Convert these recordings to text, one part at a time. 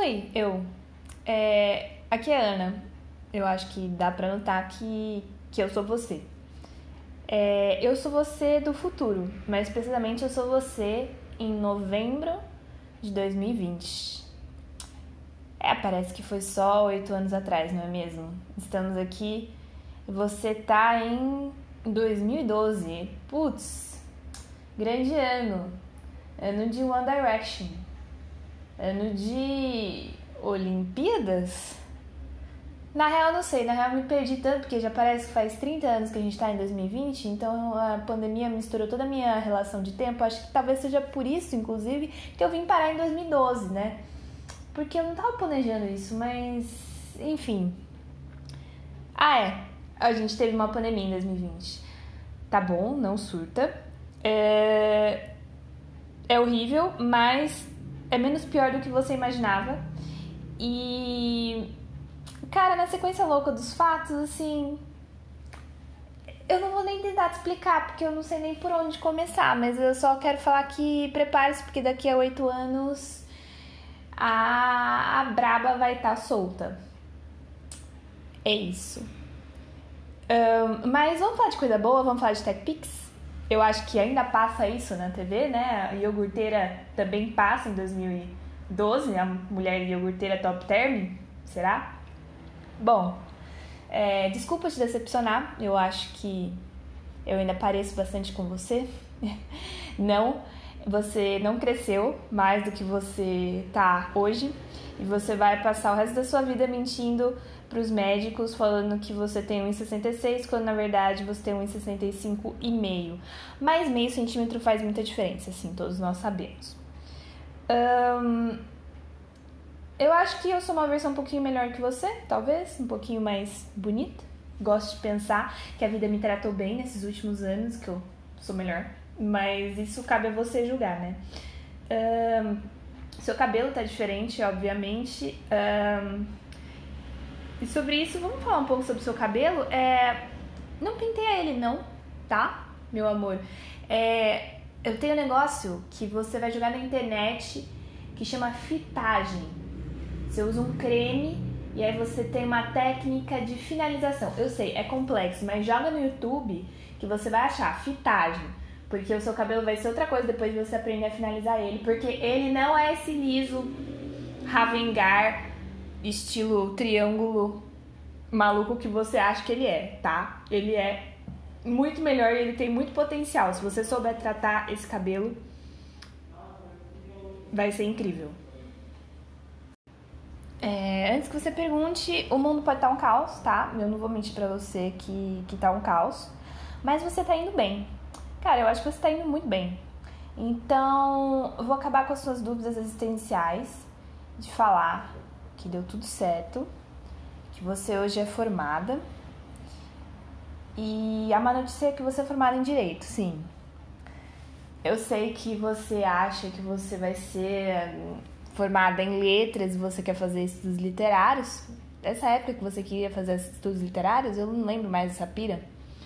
Oi, aqui é a Ana. Eu acho que dá pra notar que eu sou você. Eu sou você do futuro, mas precisamente eu sou você em novembro de 2020. Parece que foi só 8 anos atrás, não é mesmo? Estamos aqui, você tá em 2012. Putz, grande ano. Ano de One Direction. Ano de Olimpíadas? Na real, não sei. Na real, me perdi tanto, porque já parece que faz 30 anos que a gente tá em 2020, então a pandemia misturou toda a minha relação de tempo. Acho que talvez seja por isso, inclusive, que eu vim parar em 2012, né? Porque eu não tava planejando isso, mas... Enfim. A gente teve uma pandemia em 2020. Tá bom, não surta. É horrível, mas é menos pior do que você imaginava. E... Cara, na sequência louca dos fatos, assim... Eu não vou nem tentar te explicar, porque eu não sei nem por onde começar. Mas eu só quero falar que prepare-se, porque daqui a 8 anos... A braba vai estar solta. É isso. Mas vamos falar de coisa boa? Vamos falar de TechPix? Eu acho que ainda passa isso na TV, né? A iogurteira também passa em 2012, a mulher iogurteira top term, será? Bom, desculpa te decepcionar, eu acho que eu ainda pareço bastante com você. Não, você não cresceu mais do que você tá hoje e você vai passar o resto da sua vida mentindo pros médicos falando que você tem 1,66 quando na verdade você tem 1,65,5. Mas meio centímetro faz muita diferença, assim, todos nós sabemos. Eu acho que eu sou uma versão um pouquinho melhor que você, talvez, um pouquinho mais bonita. Gosto de pensar que a vida me tratou bem nesses últimos anos, que eu sou melhor. Mas isso cabe a você julgar, né? Seu cabelo tá diferente, obviamente. E sobre isso, vamos falar um pouco sobre o seu cabelo? Não penteia ele não, tá, meu amor? Eu tenho um negócio que você vai jogar na internet que chama fitagem. Você usa um creme e aí você tem uma técnica de finalização. Eu sei, é complexo, mas joga no YouTube que você vai achar fitagem. Porque o seu cabelo vai ser outra coisa depois de você aprender a finalizar ele. Porque ele não é esse liso Ravengar, estilo triângulo maluco que você acha que ele é, tá? Ele é muito melhor e ele tem muito potencial. Se você souber tratar esse cabelo, vai ser incrível. Antes que você pergunte, o mundo pode estar um caos, tá? Eu não vou mentir pra você que tá um caos. Mas você tá indo bem. Cara, eu acho que você tá indo muito bem. Então, eu vou acabar com as suas dúvidas existenciais de falar que deu tudo certo, que você hoje é formada. E a má notícia é que você é formada em Direito, sim. Eu sei que você acha que você vai ser formada em letras e você quer fazer estudos literários. Nessa época que você queria fazer estudos literários, eu não lembro mais dessa pira.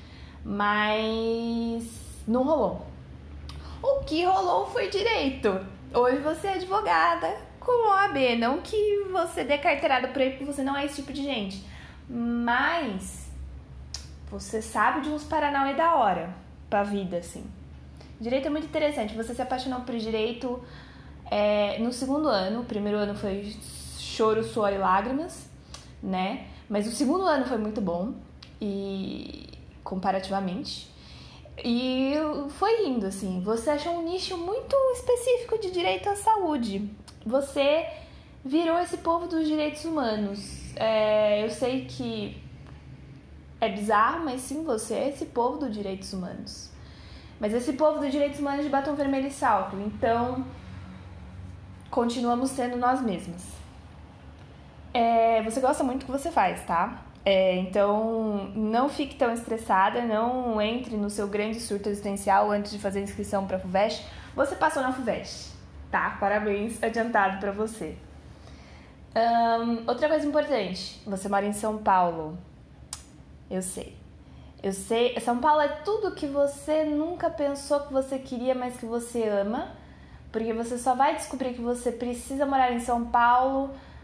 Mas não rolou. O que rolou foi direito. Hoje você é advogada com OAB. Não que você dê carteirada por aí, porque você não é esse tipo de gente. Mas você sabe de uns paranauê da hora pra vida, assim. Direito é muito interessante. Você se apaixonou por direito no segundo ano. O primeiro ano foi choro, suor e lágrimas, né? Mas o segundo ano foi muito bom, e comparativamente. E foi indo, assim. Você achou um nicho muito específico de direito à saúde. Você virou esse povo dos direitos humanos. Eu sei que é bizarro, mas sim, você é esse povo dos direitos humanos. Mas esse povo dos direitos humanos de batom vermelho e salto. Então, continuamos sendo nós mesmas. Você gosta muito do que você faz, tá? Então, não fique tão estressada, não entre no seu grande surto existencial antes de fazer a inscrição para a FUVEST. Você passou na FUVEST, tá? Parabéns, adiantado para você. Outra coisa importante, você mora em São Paulo. Eu sei. São Paulo é tudo que você nunca pensou que você queria, mas que você ama. Porque você só vai descobrir que você precisa morar em São Paulo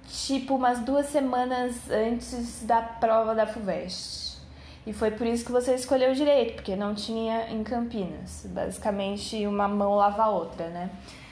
tipo umas 2 semanas antes da prova da FUVEST. E foi por isso que você escolheu direito, porque não tinha em Campinas. Basicamente, uma mão lava a outra, né?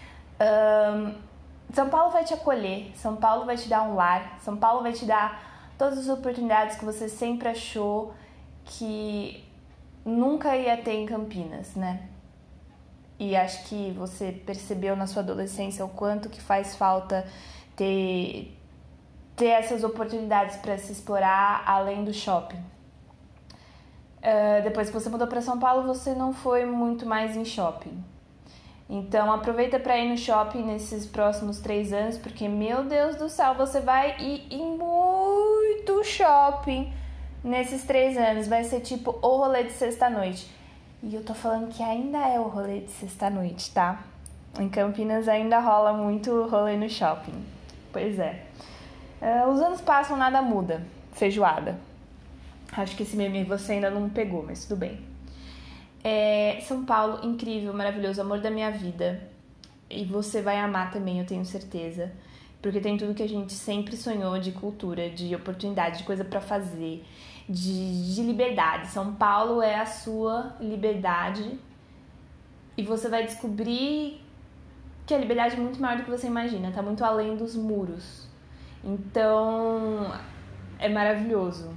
São Paulo vai te acolher, São Paulo vai te dar um lar, São Paulo vai te dar todas as oportunidades que você sempre achou que nunca ia ter em Campinas, né? E acho que você percebeu na sua adolescência o quanto que faz falta ter essas oportunidades para se explorar além do shopping. Depois que você mudou para São Paulo, você não foi muito mais em shopping. Então aproveita para ir no shopping nesses próximos 3 anos, porque, meu Deus do céu, você vai ir em muito shopping nesses 3 anos. Vai ser tipo o rolê de sexta-noite. E eu tô falando que ainda é o rolê de sexta-noite, tá? Em Campinas ainda rola muito rolê no shopping. Pois é. Os anos passam, nada muda. Feijoada. Acho que esse meme você ainda não pegou, mas tudo bem. São Paulo, incrível, maravilhoso, amor da minha vida. E você vai amar também, eu tenho certeza. Porque tem tudo que a gente sempre sonhou de cultura, de oportunidade, de coisa pra fazer, de liberdade. São Paulo é a sua liberdade. E você vai descobrir que a liberdade é muito maior do que você imagina. Tá muito além dos muros. Então, é maravilhoso.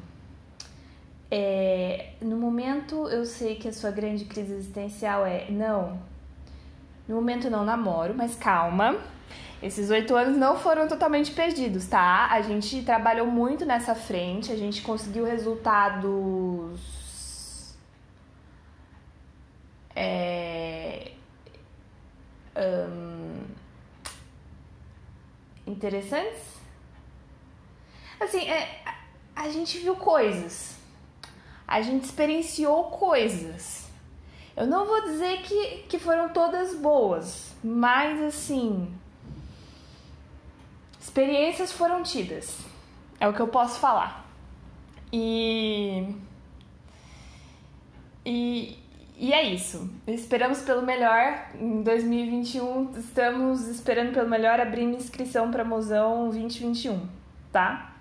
No momento, eu sei que a sua grande crise existencial não. No momento, não namoro, mas calma. Esses 8 anos não foram totalmente perdidos, tá? A gente trabalhou muito nessa frente, a gente conseguiu resultados interessantes. Assim, a gente viu coisas, a gente experienciou coisas. Eu não vou dizer que foram todas boas, mas assim, experiências foram tidas. É o que eu posso falar. E é isso. Esperamos pelo melhor. Em 2021, estamos esperando pelo melhor, abrindo inscrição para Mozão 2021, tá?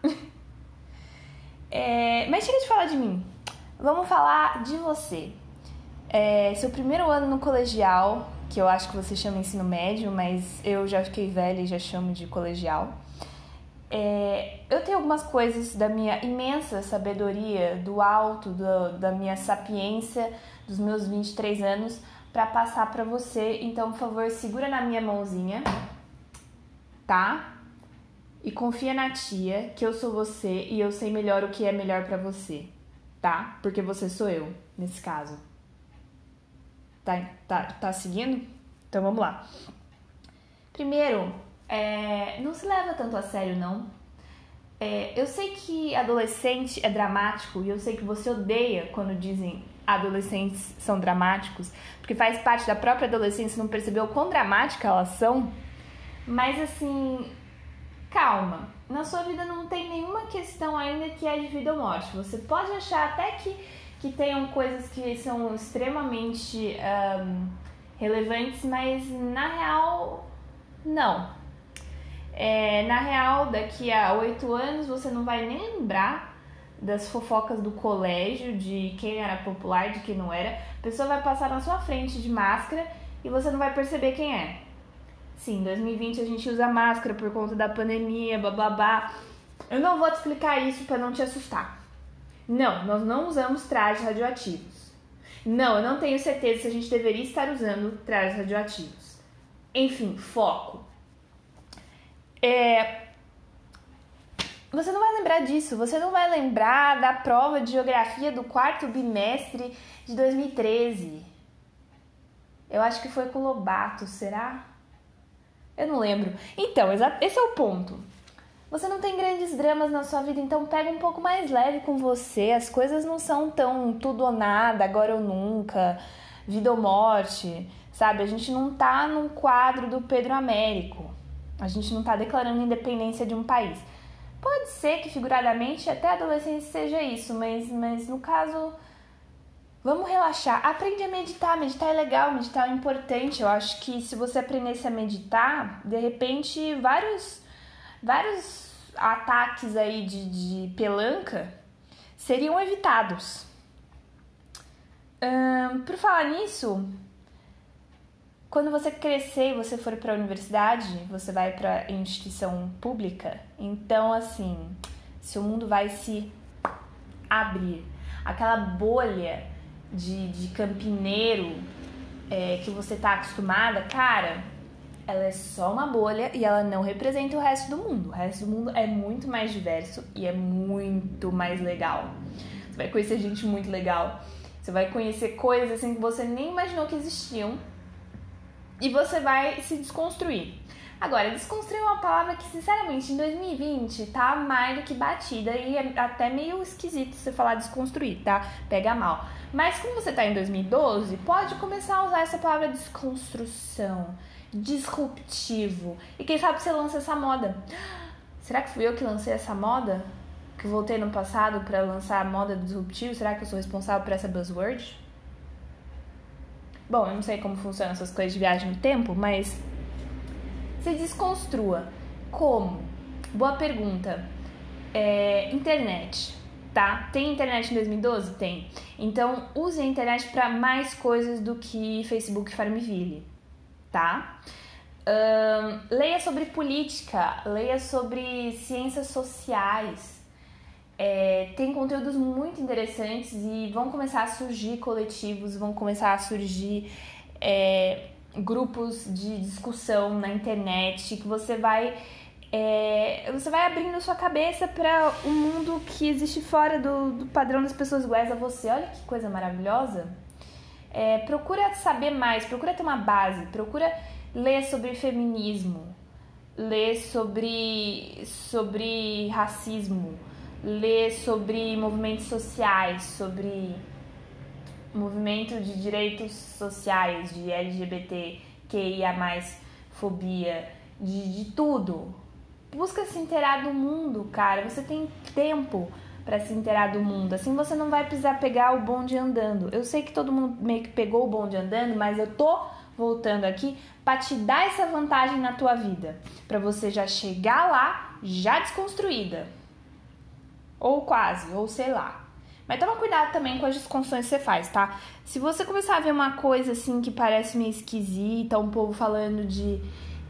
Mas chega de falar de mim. Vamos falar de você. Seu primeiro ano no colegial, que eu acho que você chama ensino médio, mas eu já fiquei velha e já chamo de colegial. Eu tenho algumas coisas da minha imensa sabedoria, do alto, da minha sapiência, dos meus 23 anos, para passar para você. Então, por favor, segura na minha mãozinha, tá? E confia na tia, que eu sou você e eu sei melhor o que é melhor para você, tá? Porque você sou eu, nesse caso. Tá seguindo? Então, vamos lá. Primeiro, não se leva tanto a sério, não. Eu sei que adolescente é dramático e eu sei que você odeia quando dizem adolescentes são dramáticos, porque faz parte da própria adolescência não perceber o quão dramática elas são. Mas assim, calma. Na sua vida não tem nenhuma questão ainda que é de vida ou morte. Você pode achar até que tenham coisas que são extremamente relevantes, mas na real, não. Na real, daqui a 8 anos você não vai nem lembrar das fofocas do colégio, de quem era popular, de quem não era. A pessoa vai passar na sua frente de máscara e você não vai perceber quem é. Sim, em 2020 a gente usa máscara por conta da pandemia, bababá. Eu não vou te explicar isso para não te assustar. Não, nós não usamos trajes radioativos. Não, eu não tenho certeza se a gente deveria estar usando trajes radioativos. Enfim, foco. Você não vai lembrar disso, você não vai lembrar da prova de geografia do 4º bimestre de 2013. Eu acho que foi com Lobato, será? Eu não lembro. Então, esse é o ponto. Você não tem grandes dramas na sua vida, então pega um pouco mais leve com você. As coisas não são tão tudo ou nada, agora ou nunca, vida ou morte, sabe? A gente não tá num quadro do Pedro Américo. A gente não tá declarando independência de um país. Pode ser que figuradamente até a adolescência seja isso, mas no caso, vamos relaxar. Aprende a meditar. Meditar é legal, meditar é importante. Eu acho que se você aprendesse a meditar, de repente vários ataques aí de pelanca seriam evitados. Por falar nisso, quando você crescer e você for para a universidade, você vai para a instituição pública, então assim, seu mundo vai se abrir. Aquela bolha de campineiro que você tá acostumada, cara, ela é só uma bolha e ela não representa o resto do mundo. O resto do mundo é muito mais diverso e é muito mais legal. Você vai conhecer gente muito legal. Você vai conhecer coisas assim que você nem imaginou que existiam. E você vai se desconstruir. Agora, desconstruir é uma palavra que, sinceramente, em 2020 tá mais do que batida e é até meio esquisito você falar desconstruir, tá? Pega mal. Mas como você tá em 2012, pode começar a usar essa palavra desconstrução, disruptivo. E quem sabe você lança essa moda. Será que fui eu que lancei essa moda? Que voltei no passado pra lançar a moda disruptivo? Será que eu sou responsável por essa buzzword? Bom, eu não sei como funcionam essas coisas de viagem no tempo, mas se desconstrua. Como? Boa pergunta. Internet, tá? Tem internet em 2012? Tem. Então, use a internet para mais coisas do que Facebook e Farmville, tá? Leia sobre política, leia sobre ciências sociais. Tem conteúdos muito interessantes e vão começar a surgir coletivos, vão começar a surgir grupos de discussão na internet que você vai abrindo sua cabeça para um mundo que existe fora do padrão das pessoas iguais a você. Olha que coisa maravilhosa. Procura saber mais, procura ter uma base, procura ler sobre feminismo, ler sobre racismo, ler sobre movimentos sociais, sobre movimento de direitos sociais, de LGBTQIA+, fobia, de tudo. Busca se inteirar do mundo, cara. Você tem tempo para se inteirar do mundo. Assim você não vai precisar pegar o bonde andando. Eu sei que todo mundo meio que pegou o bonde andando, mas eu tô voltando aqui para te dar essa vantagem na tua vida, para você já chegar lá já desconstruída. Ou quase, ou sei lá. Mas toma cuidado também com as desconstruções que você faz, tá? Se você começar a ver uma coisa assim que parece meio esquisita, um povo falando de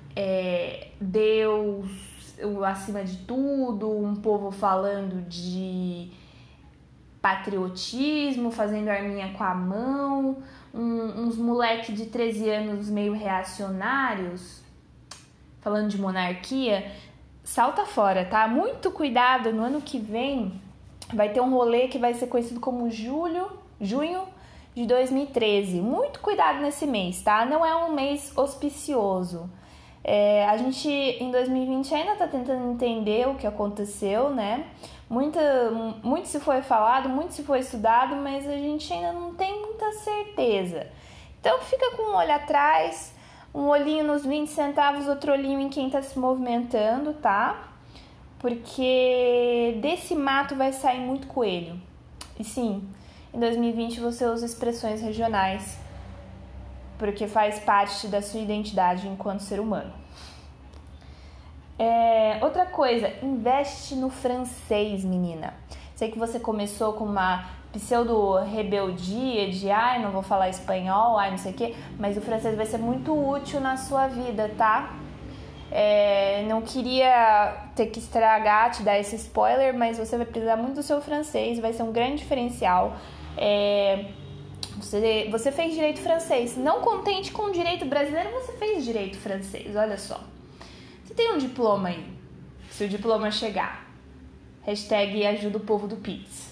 Deus acima de tudo, um povo falando de patriotismo, fazendo arminha com a mão, uns moleque de 13 anos meio reacionários, falando de monarquia, salta fora, tá? Muito cuidado, no ano que vem vai ter um rolê que vai ser conhecido como junho de 2013. Muito cuidado nesse mês, tá? Não é um mês auspicioso. A gente, em 2020, ainda tá tentando entender o que aconteceu, né? Muito se foi falado, muito se foi estudado, mas a gente ainda não tem muita certeza. Então fica com um olho atrás, um olhinho nos 20 centavos, outro olhinho em quem tá se movimentando, tá? Porque desse mato vai sair muito coelho. E sim, em 2020 você usa expressões regionais, porque faz parte da sua identidade enquanto ser humano. Outra coisa, investe no francês, menina. Sei que você começou com uma pseudo-rebeldia de não vou falar espanhol, não sei o quê, mas o francês vai ser muito útil na sua vida, tá? Não queria ter que estragar, te dar esse spoiler, mas você vai precisar muito do seu francês, vai ser um grande diferencial. Você fez direito francês. Não contente com o direito brasileiro, você fez direito francês, olha só. Você tem um diploma aí. Se o diploma chegar, hashtag ajuda o povo do Pix.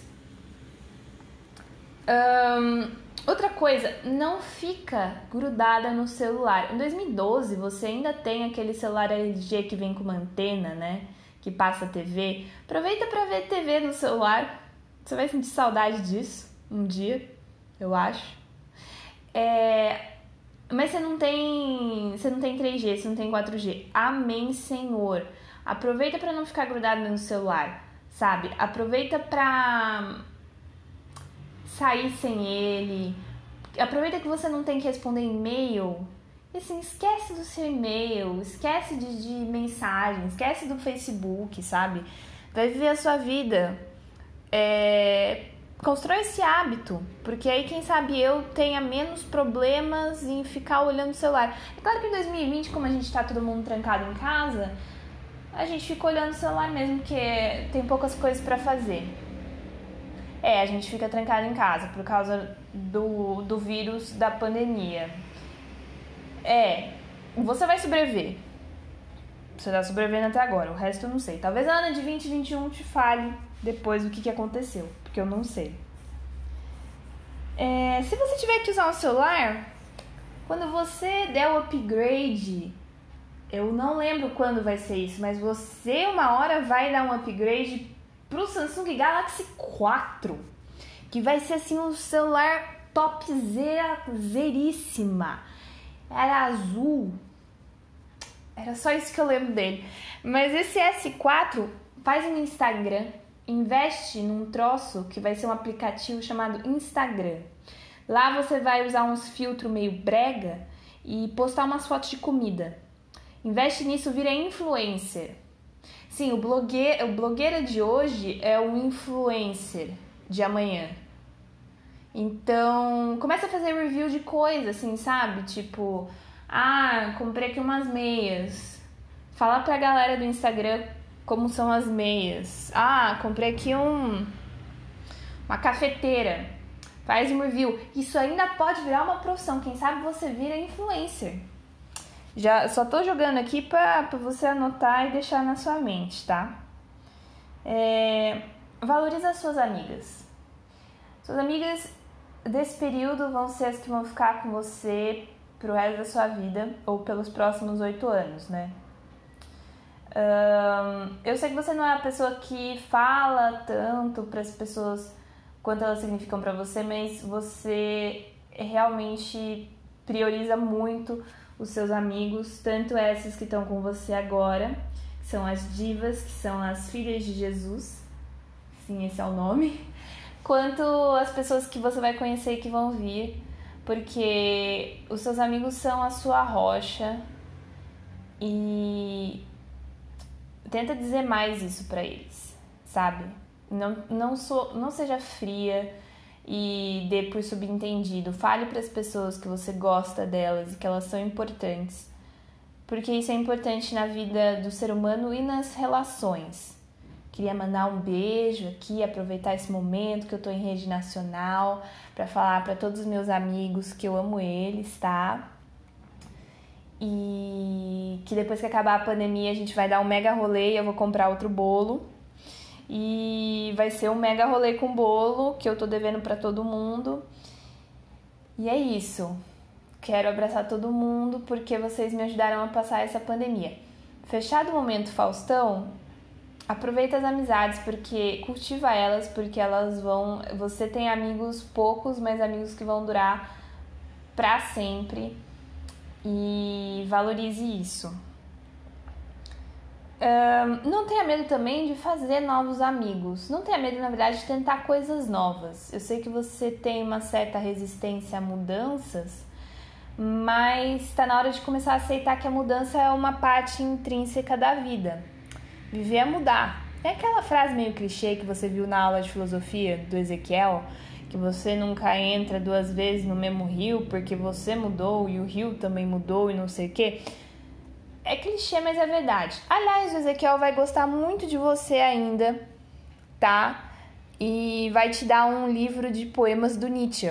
Outra coisa, não fica grudada no celular. Em 2012, você ainda tem aquele celular LG que vem com uma antena, né? Que passa a TV. Aproveita para ver TV no celular. Você vai sentir saudade disso um dia, eu acho. Mas você não tem 3G, você não tem 4G. Amém, Senhor. Aproveita para não ficar grudado no celular, sabe? Aproveita para sair sem ele. Aproveita que você não tem que responder e-mail E assim, esquece do seu e-mail, esquece de mensagem, esquece do Facebook, sabe? Vai viver a sua vida. Constrói esse hábito, porque aí quem sabe eu tenha menos problemas em ficar olhando o celular. É claro que em 2020, como a gente tá todo mundo trancado em casa, a gente fica olhando o celular mesmo, porque tem poucas coisas pra fazer. A gente fica trancado em casa por causa do vírus da pandemia. Você vai sobreviver. Você tá sobrevivendo até agora, o resto eu não sei. Talvez a Ana de 2021 te fale depois o que aconteceu, porque eu não sei. Se você tiver que usar um celular, quando você der o upgrade, eu não lembro quando vai ser isso, mas você uma hora vai dar um upgrade pro Samsung Galaxy 4, que vai ser assim um celular topzeríssima. Era azul. Era só isso que eu lembro dele. Mas esse S4 faz um Instagram, investe num troço que vai ser um aplicativo chamado Instagram. Lá você vai usar uns filtros meio brega e postar umas fotos de comida. Investe nisso, vira influencer. Sim, o blogueira de hoje é o influencer de amanhã. Então, começa a fazer review de coisa, assim, sabe? Tipo, comprei aqui umas meias. Fala pra galera do Instagram como são as meias. Comprei aqui uma cafeteira. Faz um review. Isso ainda pode virar uma profissão. Quem sabe você vira influencer. Já só tô jogando aqui pra você anotar e deixar na sua mente, tá? Valoriza as suas amigas. Suas amigas desse período vão ser as que vão ficar com você pro resto da sua vida ou pelos próximos 8 anos, né? Eu sei que você não é a pessoa que fala tanto para as pessoas quanto elas significam para você, mas você realmente prioriza muito os seus amigos, tanto essas que estão com você agora, que são as divas, que são as filhas de Jesus, sim, esse é o nome, quanto as pessoas que você vai conhecer e que vão vir, porque os seus amigos são a sua rocha e tenta dizer mais isso pra eles, sabe? Não seja fria e dê por subentendido. Fale para as pessoas que você gosta delas e que elas são importantes, porque isso é importante na vida do ser humano e nas relações. Queria mandar um beijo aqui, aproveitar esse momento que eu tô em rede nacional para falar para todos os meus amigos que eu amo eles, tá? E que depois que acabar a pandemia a gente vai dar um mega rolê e eu vou comprar outro bolo. E vai ser um mega rolê com bolo que eu tô devendo pra todo mundo. E é isso. Quero abraçar todo mundo porque vocês me ajudaram a passar essa pandemia. Fechado o momento Faustão, aproveita as amizades, porque cultiva elas, porque elas vão... Você tem amigos poucos, mas amigos que vão durar pra sempre. E valorize isso. Não tenha medo também de fazer novos amigos. Não tenha medo, na verdade, de tentar coisas novas. Eu sei que você tem uma certa resistência a mudanças, mas está na hora de começar a aceitar que a mudança é uma parte intrínseca da vida. Viver é mudar. É aquela frase meio clichê que você viu na aula de filosofia do Ezequiel, que você nunca entra 2 vezes no mesmo rio porque você mudou e o rio também mudou e não sei o quê. É clichê, mas é verdade. Aliás, o Ezequiel vai gostar muito de você ainda, tá? E vai te dar um livro de poemas do Nietzsche.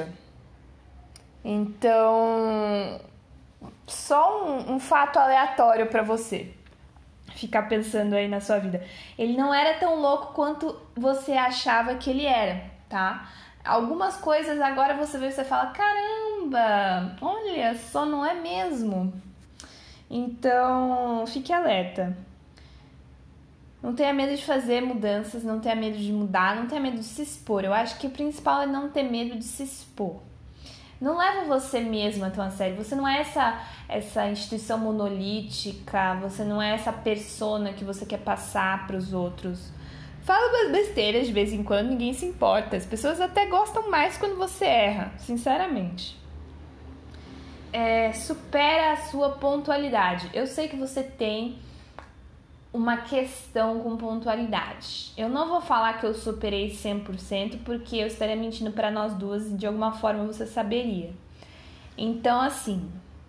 Então, só um fato aleatório pra você ficar pensando aí na sua vida. Ele não era tão louco quanto você achava que ele era, tá? Algumas coisas agora você vê e você fala, caramba, olha só, não é mesmo? Então, fique alerta. Não tenha medo de fazer mudanças, não tenha medo de mudar, não tenha medo de se expor. Eu acho que o principal é não ter medo de se expor. Não leva você mesma tão a sério. Você não é essa instituição monolítica, você não é essa persona que você quer passar para os outros. Fala umas besteiras de vez em quando, ninguém se importa. As pessoas até gostam mais quando você erra, sinceramente. supera a sua pontualidade. Eu sei que você tem uma questão com pontualidade. Eu não vou falar que eu superei 100% porque eu estaria mentindo para nós duas e de alguma forma você saberia. Então, assim,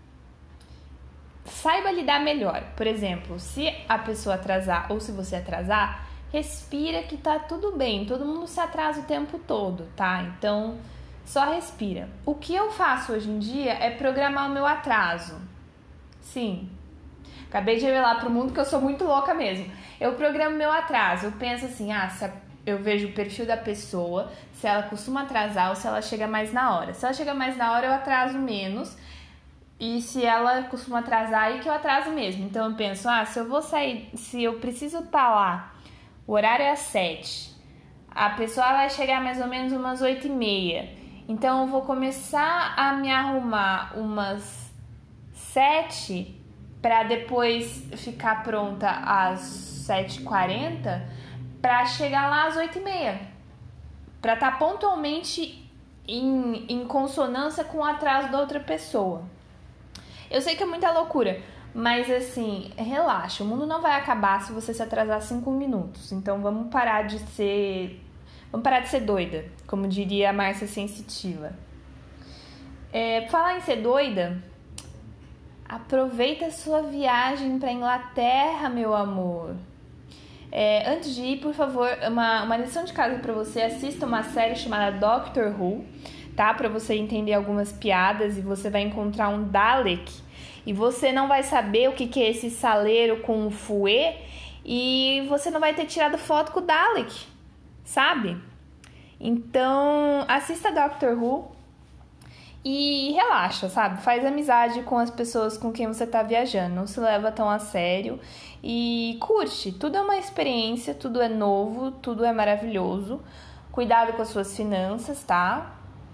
saiba lidar melhor. Por exemplo, se a pessoa atrasar ou se você atrasar, respira que tá tudo bem. Todo mundo se atrasa o tempo todo, tá? Então, só respira. O que eu faço hoje em dia é programar o meu atraso. Sim. Acabei de revelar pro mundo que eu sou muito louca mesmo. Eu programo meu atraso. Eu penso assim, se eu vejo o perfil da pessoa, se ela costuma atrasar ou se ela chega mais na hora. Se ela chega mais na hora, eu atraso menos. E se ela costuma atrasar, aí que eu atraso mesmo. Então eu penso, se eu vou sair, se eu preciso estar lá, o horário é às 7. A pessoa vai chegar mais ou menos umas 8h30. Então eu vou começar a me arrumar umas 7 para depois ficar pronta às 7h40 para chegar lá às 8h30. Para estar pontualmente em consonância com o atraso da outra pessoa. Eu sei que é muita loucura, mas assim, relaxa. O mundo não vai acabar se você se atrasar 5 minutos. Então vamos parar de ser doida, como diria a Márcia Sensitiva. Falar em ser doida, aproveita a sua viagem para Inglaterra, meu amor. Antes de ir, por favor, uma lição de casa para você. Assista uma série chamada Doctor Who, tá? Para você entender algumas piadas e você vai encontrar um Dalek e você não vai saber o que é esse saleiro com o fouet e você não vai ter tirado foto com o Dalek, sabe? Então, assista Doctor Who e relaxa, sabe? Faz amizade com as pessoas com quem você tá viajando. Não se leva tão a sério e curte. Tudo é uma experiência, tudo é novo, tudo é maravilhoso. Cuidado com as suas finanças, tá?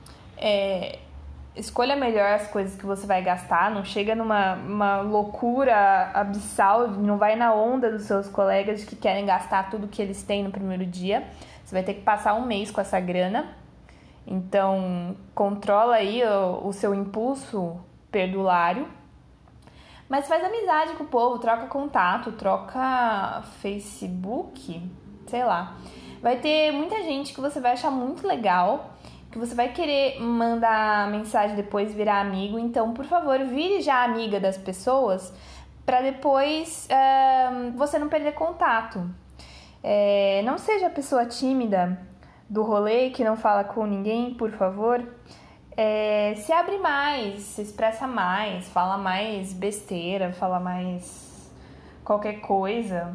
Escolha melhor as coisas que você vai gastar. Não chega numa loucura abissal. Não vai na onda dos seus colegas que querem gastar tudo que eles têm no primeiro dia. Você vai ter que passar um mês com essa grana. Então, controla aí o seu impulso perdulário. Mas faz amizade com o povo, troca contato, troca Facebook, sei lá. Vai ter muita gente que você vai achar muito legal, que você vai querer mandar mensagem depois, virar amigo. Então, por favor, vire já amiga das pessoas para depois você não perder contato. Não seja a pessoa tímida do rolê, que não fala com ninguém, por favor. Se abre mais, se expressa mais, fala mais besteira, fala mais qualquer coisa.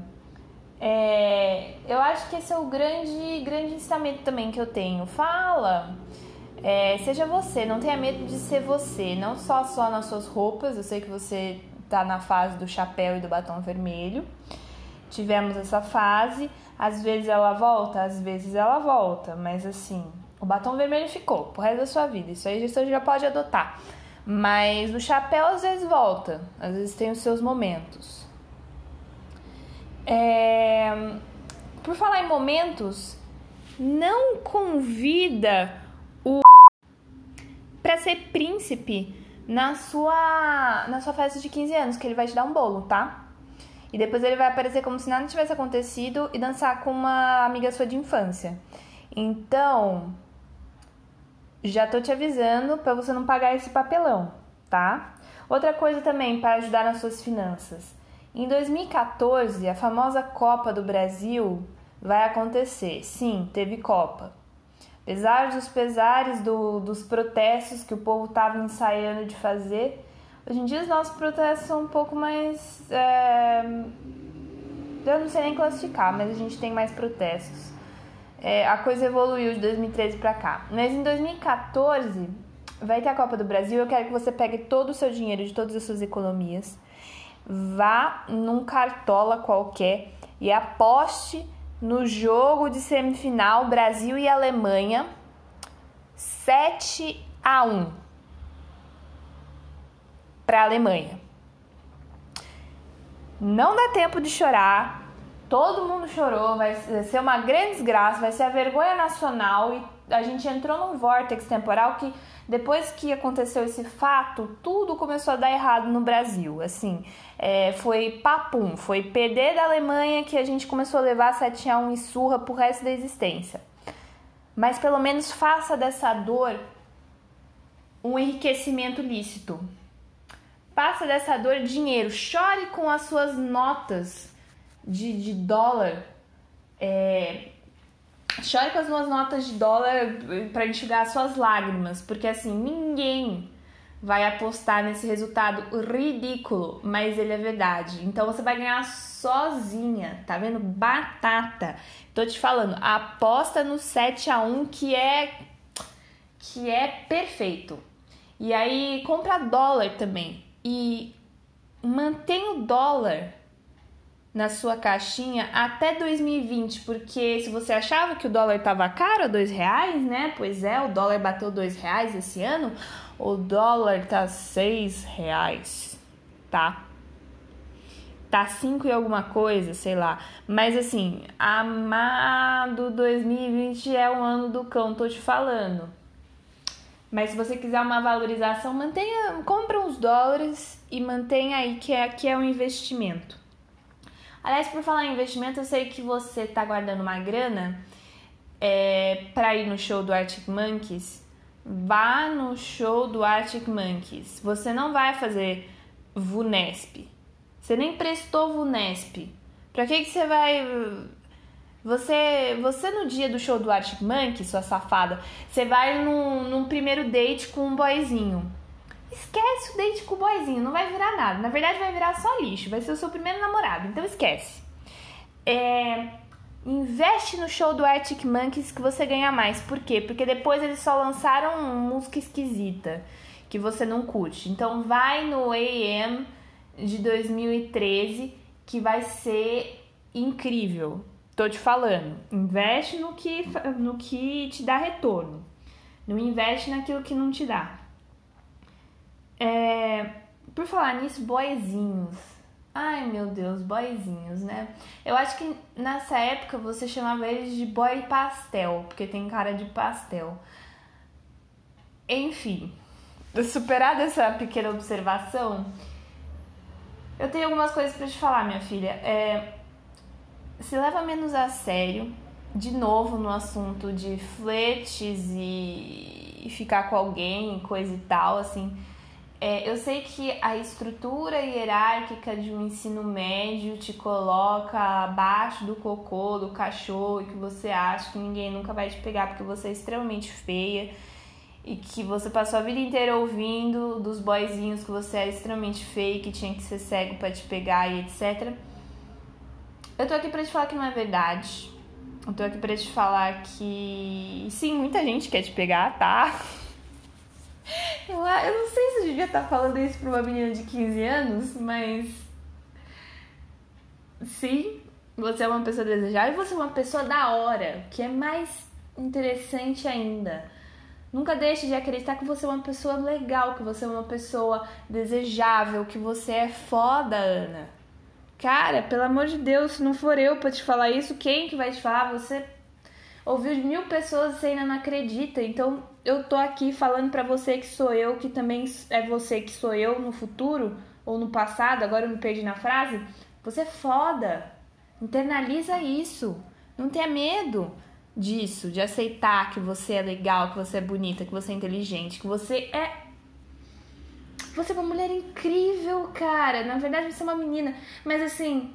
Eu acho que esse é o grande ensinamento também que eu tenho. Fala, seja você, não tenha medo de ser você, não só nas suas roupas. Eu sei que você tá na fase do chapéu e do batom vermelho. Tivemos essa fase, às vezes ela volta, mas assim, o batom vermelho ficou pro resto da sua vida, isso aí você já pode adotar. Mas o chapéu às vezes volta, às vezes tem os seus momentos. Por falar em momentos, não convida o pra ser príncipe na sua festa de 15 anos, que ele vai te dar um bolo, tá? E depois ele vai aparecer como se nada tivesse acontecido e dançar com uma amiga sua de infância. Então, já tô te avisando pra você não pagar esse papelão, tá? Outra coisa também para ajudar nas suas finanças. Em 2014, a famosa Copa do Brasil vai acontecer. Sim, teve Copa. Apesar dos pesares dos protestos que o povo tava ensaiando de fazer, hoje em dia os nossos protestos são um pouco mais... eu não sei nem classificar, mas a gente tem mais protestos. A coisa evoluiu de 2013 pra cá. Mas em 2014 vai ter a Copa do Brasil. Eu quero que você pegue todo o seu dinheiro de todas as suas economias, vá num cartola qualquer e aposte no jogo de semifinal Brasil e Alemanha 7-1 para a Alemanha. Não dá tempo de chorar. Todo mundo chorou, vai ser uma grande desgraça, vai ser a vergonha nacional e a gente entrou num vórtice temporal que depois que aconteceu esse fato, tudo começou a dar errado no Brasil, assim, foi papum, foi perder da Alemanha que a gente começou a levar 7-1 e surra pro resto da existência. Mas pelo menos faça dessa dor um enriquecimento lícito. Faça dessa dor dinheiro, chore com as suas notas de dólar, chore com as suas notas de dólar para enxugar as suas lágrimas, porque assim, ninguém vai apostar nesse resultado ridículo, mas ele é verdade. Então você vai ganhar sozinha, tá vendo? Batata. Tô te falando, aposta no 7-1 que é perfeito. E aí compra dólar também e mantém o dólar na sua caixinha até 2020, porque se você achava que o dólar estava caro, R$2, né? Pois é, o dólar bateu R$2 esse ano, o dólar tá R$6, tá? Tá 5 e alguma coisa, sei lá. Mas assim, amado, 2020 é o ano do cão, tô te falando. Mas se você quiser uma valorização, compra uns dólares e mantenha aí que é um investimento. Aliás, por falar em investimento, eu sei que você tá guardando uma grana para ir no show do Arctic Monkeys. Vá no show do Arctic Monkeys. Você não vai fazer VUNESP. Você nem prestou VUNESP. Pra que você vai... Você no dia do show do Arctic Monkeys, sua safada, você vai num primeiro date com um boyzinho. Esquece o date com o boyzinho, não vai virar nada. Na verdade vai virar só lixo, vai ser o seu primeiro namorado, então esquece. Investe no show do Arctic Monkeys que você ganha mais. Por quê? Porque depois eles só lançaram música esquisita que você não curte. Então vai no AM de 2013 que vai ser incrível. Tô te falando, investe no que te dá retorno. Não investe naquilo que não te dá. Por falar nisso, boyzinhos. Ai, meu Deus, boyzinhos, né? Eu acho que nessa época você chamava eles de boy pastel, porque tem cara de pastel. Enfim, superada essa pequena observação, eu tenho algumas coisas pra te falar, minha filha. Se leva menos a sério, de novo no assunto de flertes e ficar com alguém, coisa e tal, assim. Eu sei que a estrutura hierárquica de um ensino médio te coloca abaixo do cocô, do cachorro, e que você acha que ninguém nunca vai te pegar porque você é extremamente feia e que você passou a vida inteira ouvindo dos boyzinhos que você era extremamente feia, que tinha que ser cego pra te pegar e etc. Eu tô aqui pra te falar que não é verdade. Eu tô aqui pra te falar que sim, muita gente quer te pegar, tá? Eu não sei se eu devia estar falando isso pra uma menina de 15 anos, mas sim, você é uma pessoa desejável e você é uma pessoa da hora, que é mais interessante ainda. Nunca deixe de acreditar que você é uma pessoa legal, que você é uma pessoa desejável, que você é foda, Ana. Cara, pelo amor de Deus, se não for eu pra te falar isso, quem que vai te falar? Você ouviu de 1000 pessoas e você ainda não acredita. Então eu tô aqui falando pra você que sou eu, que também é você que sou eu no futuro ou no passado. Agora eu me perdi na frase. Você é foda. Internaliza isso. Não tenha medo disso, de aceitar que você é legal, que você é bonita, que você é inteligente, que você é uma mulher incrível, cara. Na verdade, você é uma menina. Mas assim...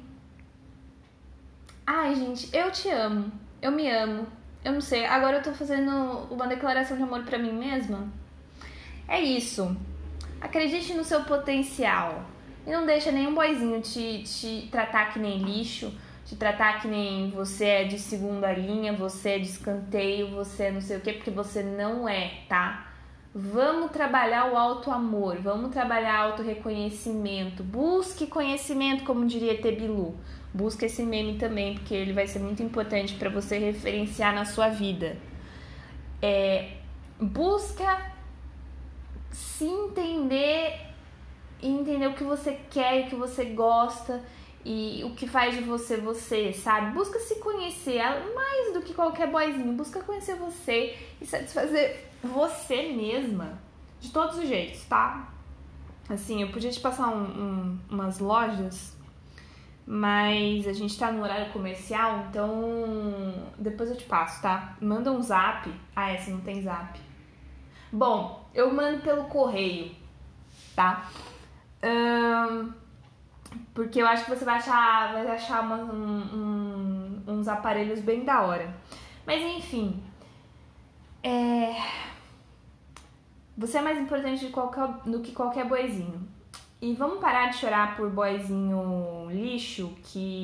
Ai, gente, eu te amo. Eu me amo. Eu não sei. Agora eu tô fazendo uma declaração de amor pra mim mesma. É isso. Acredite no seu potencial. E não deixa nenhum boyzinho te tratar que nem lixo. Te tratar que nem você é de segunda linha, você é de escanteio, você é não sei o quê. Porque você não é, tá? Vamos trabalhar o auto-amor, vamos trabalhar auto-reconhecimento. Busque conhecimento, como diria Tebilu. Busque esse meme também, porque ele vai ser muito importante para você referenciar na sua vida. Busca se entender e entender o que você quer e o que você gosta e o que faz de você você, sabe? Busca se conhecer, mais do que qualquer boyzinho, busca conhecer você e satisfazer você mesma de todos os jeitos, tá? Assim, eu podia te passar umas lojas, mas a gente tá no horário comercial, então depois eu te passo, tá? Manda um zap. Ah, essa não tem zap. Bom, eu mando pelo correio, tá? Porque eu acho que você vai achar uns aparelhos bem da hora. Mas enfim, você é mais importante do que qualquer boyzinho. E vamos parar de chorar por boyzinho lixo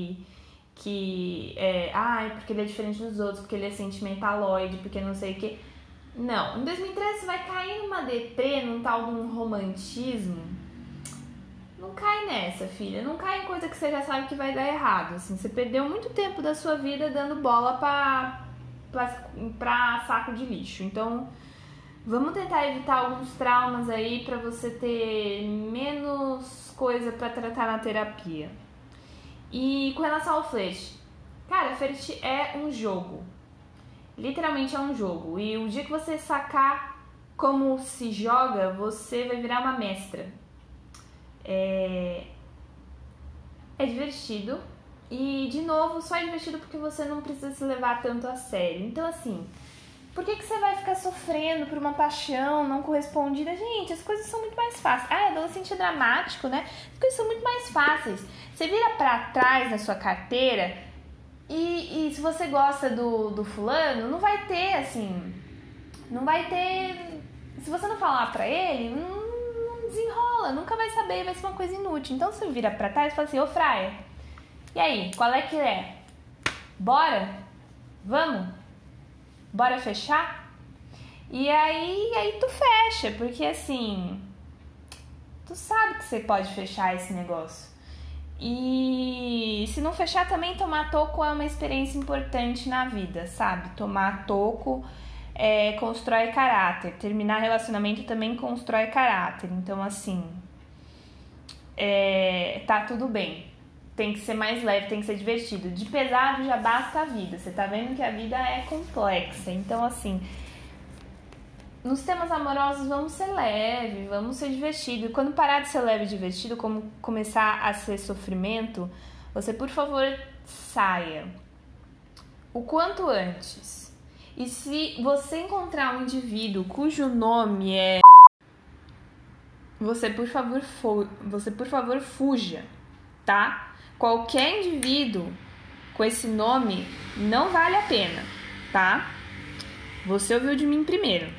porque ele é diferente dos outros, porque ele é sentimentaloide, porque não sei o que. Não, em 2013 você vai cair numa deprê, num tal de um romantismo. Não cai nessa, filha. Não cai em coisa que você já sabe que vai dar errado. Assim, você perdeu muito tempo da sua vida dando bola pra saco de lixo. Então, vamos tentar evitar alguns traumas aí pra você ter menos coisa pra tratar na terapia. E com relação ao flerte, cara, flerte é um jogo. Literalmente é um jogo. E o dia que você sacar como se joga, você vai virar uma mestra. É divertido. E, de novo, só é divertido porque você não precisa se levar tanto a sério. Então, assim, por que você vai ficar sofrendo por uma paixão não correspondida? Gente, as coisas são muito mais fáceis. Adolescente é dramático, né? As coisas são muito mais fáceis. Você vira pra trás na sua carteira e se você gosta do fulano, não vai ter, assim... Não vai ter... Se você não falar pra ele, não desenrola. Nunca vai saber, vai ser uma coisa inútil. Então, você vira pra trás e fala assim, ô Fraia, e aí, qual é que é? Bora? Vamos? Bora fechar? E aí tu fecha, porque assim, tu sabe que você pode fechar esse negócio. E se não fechar também, tomar toco é uma experiência importante na vida, sabe? Tomar toco constrói caráter. Terminar relacionamento também constrói caráter. Então assim, tá tudo bem. Tem que ser mais leve, tem que ser divertido. De pesado já basta a vida. Você tá vendo que a vida é complexa. Então, assim, nos temas amorosos vamos ser leve, vamos ser divertido. E quando parar de ser leve e divertido, como começar a ser sofrimento, você, por favor, saia. O quanto antes. E se você encontrar um indivíduo cujo nome é... Você, por favor, fuja, tá? Qualquer indivíduo com esse nome não vale a pena, tá? Você ouviu de mim primeiro.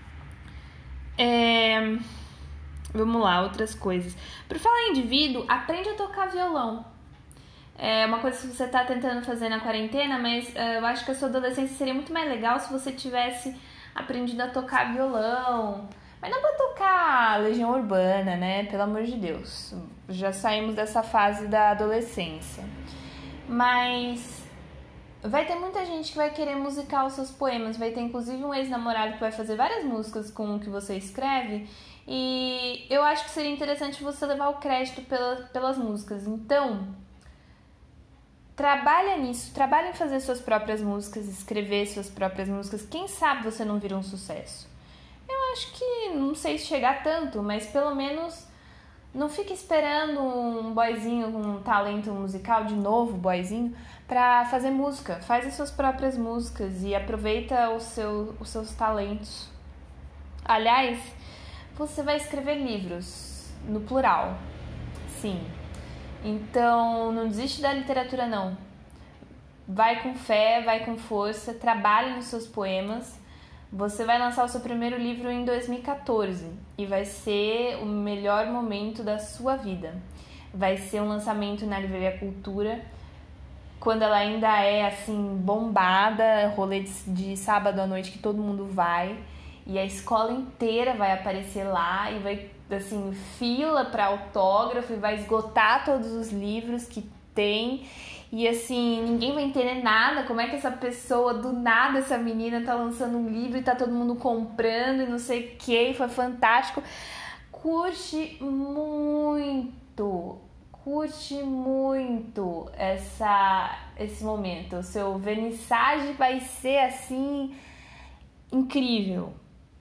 Vamos lá, outras coisas. Por falar em indivíduo, aprende a tocar violão. É uma coisa que você tá tentando fazer na quarentena, mas eu acho que a sua adolescência seria muito mais legal se você tivesse aprendido a tocar violão. Mas não pra tocar Legião Urbana, né? Pelo amor de Deus. Já saímos dessa fase da adolescência. Mas vai ter muita gente que vai querer musicar os seus poemas. Vai ter inclusive um ex-namorado que vai fazer várias músicas com o que você escreve. E eu acho que seria interessante você levar o crédito pelas músicas. Então, trabalha nisso. Trabalha em fazer suas próprias músicas, escrever suas próprias músicas. Quem sabe você não vira um sucesso. Eu acho que, não sei se chegar tanto, mas pelo menos não fique esperando um boyzinho com um talento musical, de novo boyzinho, pra fazer música. Faz as suas próprias músicas e aproveita os seus talentos. Aliás, você vai escrever livros, no plural, sim. Então, não desiste da literatura, não. Vai com fé, vai com força, trabalhe nos seus poemas. Você vai lançar o seu primeiro livro em 2014 e vai ser o melhor momento da sua vida. Vai ser um lançamento na Livraria Cultura, quando ela ainda é assim bombada, rolê de sábado à noite que todo mundo vai e a escola inteira vai aparecer lá e vai assim fila para autógrafo e vai esgotar todos os livros que tem. E assim, ninguém vai entender nada, como é que essa pessoa, do nada, essa menina tá lançando um livro e tá todo mundo comprando e não sei o que, foi fantástico. Curte muito, curte muito esse momento. O seu vernissage vai ser assim incrível.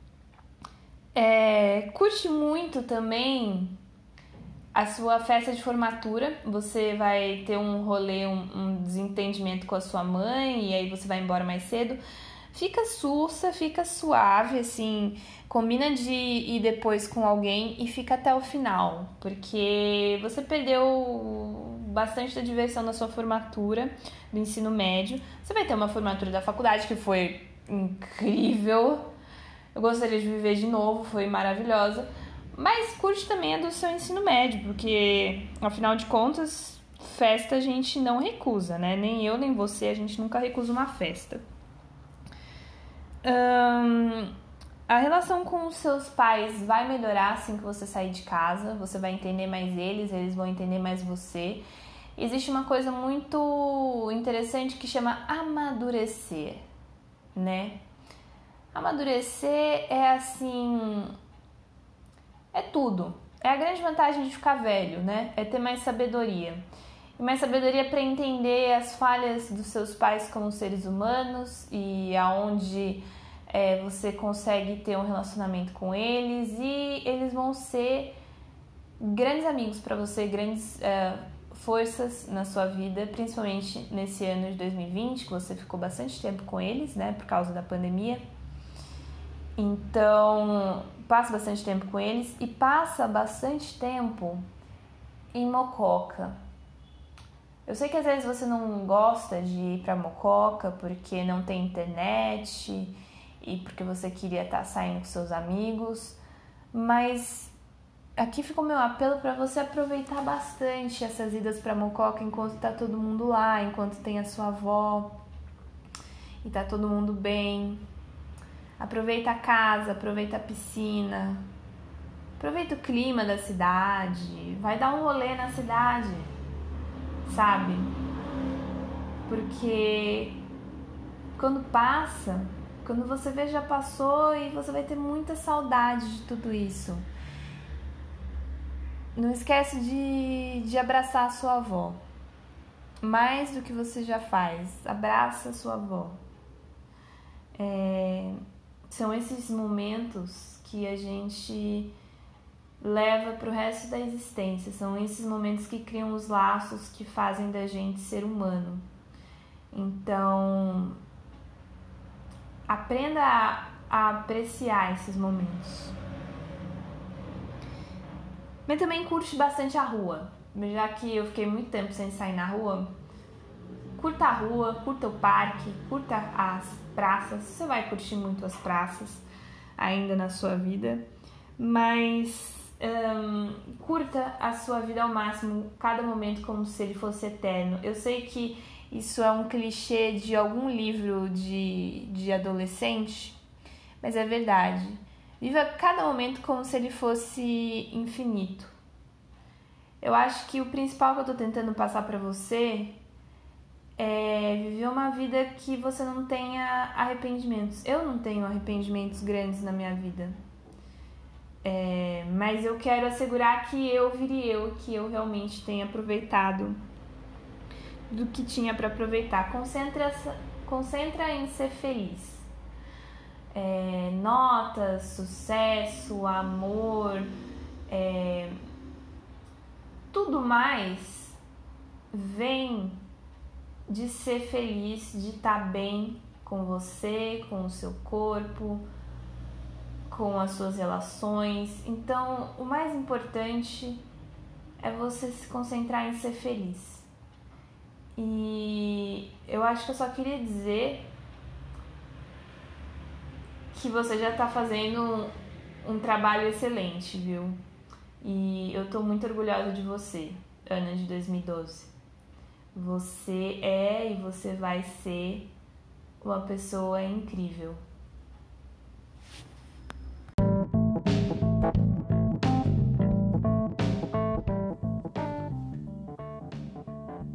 Curte muito também a sua festa de formatura. Você vai ter um rolê, um desentendimento com a sua mãe e aí você vai embora mais cedo. Fica sussa, fica suave, assim, combina de ir depois com alguém e fica até o final, porque você perdeu bastante da diversão da sua formatura do ensino médio. Você vai ter uma formatura da faculdade que foi incrível, eu gostaria de viver de novo, foi maravilhosa, mas curte também a do seu ensino médio, porque afinal de contas, festa a gente não recusa, né? Nem eu, nem você, a gente nunca recusa uma festa. A relação com os seus pais vai melhorar assim que você sair de casa. Você vai entender mais eles vão entender mais você. Existe uma coisa muito interessante que chama amadurecer, né? Amadurecer é assim, é tudo. É a grande vantagem de ficar velho, né? É ter mais sabedoria. E mais sabedoria para entender as falhas dos seus pais como seres humanos e aonde você consegue ter um relacionamento com eles, e eles vão ser grandes amigos para você, grandes forças na sua vida, principalmente nesse ano de 2020, que você ficou bastante tempo com eles, né, por causa da pandemia. Então, passa bastante tempo com eles e passa bastante tempo em Mococa. Eu sei que às vezes você não gosta de ir pra Mococa porque não tem internet e porque você queria estar saindo com seus amigos, mas aqui ficou meu apelo para você aproveitar bastante essas idas pra Mococa enquanto tá todo mundo lá, enquanto tem a sua avó e tá todo mundo bem. Aproveita a casa, aproveita a piscina, aproveita o clima da cidade, vai dar um rolê na cidade, sabe? Porque quando passa, quando você vê, já passou e você vai ter muita saudade de tudo isso. Não esquece de abraçar a sua avó. Mais do que você já faz, abraça a sua avó. São esses momentos que a gente leva pro resto da existência. São esses momentos que criam os laços que fazem da gente ser humano. Então, aprenda a apreciar esses momentos. Mas também curte bastante a rua. Já que eu fiquei muito tempo sem sair na rua, curta a rua, curta o parque, curta as praças. Você vai curtir muito as praças ainda na sua vida, mas curta a sua vida ao máximo, cada momento como se ele fosse eterno. Eu sei que isso é um clichê de algum livro de adolescente, mas é verdade. Viva cada momento como se ele fosse infinito. Eu acho que o principal que eu tô tentando passar pra você é viver uma vida que você não tenha arrependimentos. Eu não tenho arrependimentos grandes na minha vida. Mas eu quero assegurar que eu que eu realmente tenha aproveitado do que tinha para aproveitar. Concentra em ser feliz. Notas, sucesso, amor, tudo mais vem de ser feliz, de estar bem com você, com o seu corpo, com as suas relações. Então, o mais importante é você se concentrar em ser feliz. E eu acho que eu só queria dizer que você já está fazendo um trabalho excelente, viu? E eu tô muito orgulhosa de você, Ana de 2012. Você é e você vai ser uma pessoa incrível.